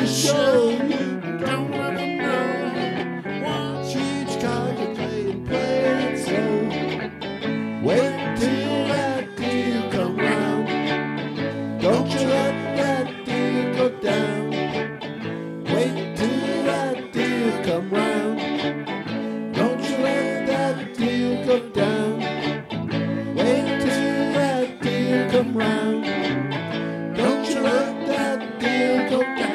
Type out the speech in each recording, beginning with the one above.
show you don't wanna know what she's contemplating playing slow. Wait till that deal come round. Don't you let that deal go down. Wait till that deal come round. Don't you let that deal go down. Wait till that deal come round. Don't you let that deal go down.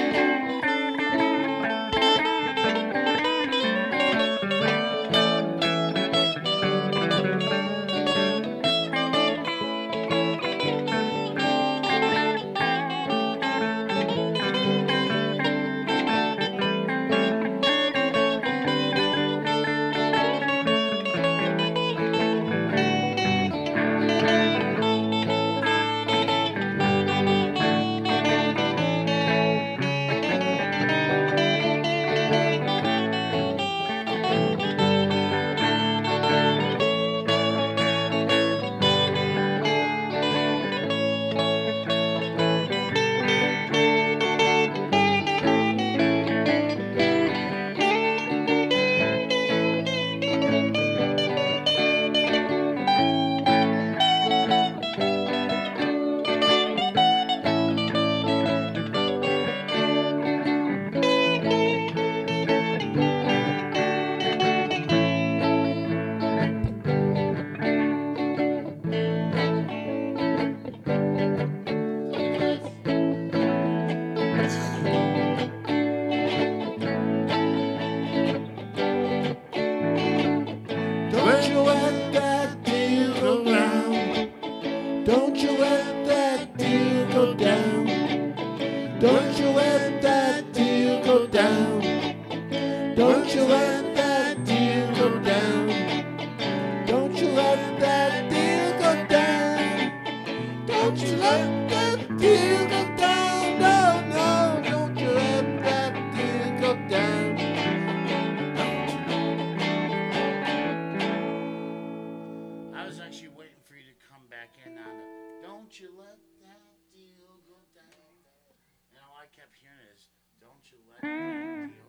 Don't you let that deal go round. Don't you let that deal go down. Don't you let that deal go down. Don't you let that deal go down. Don't you let that deal go down. Don't you let that deal go down. No, no, don't you let that deal go down. I was actually waiting for you to come back in on the "Don't you let that deal go down." And all I kept hearing is "Don't you let that deal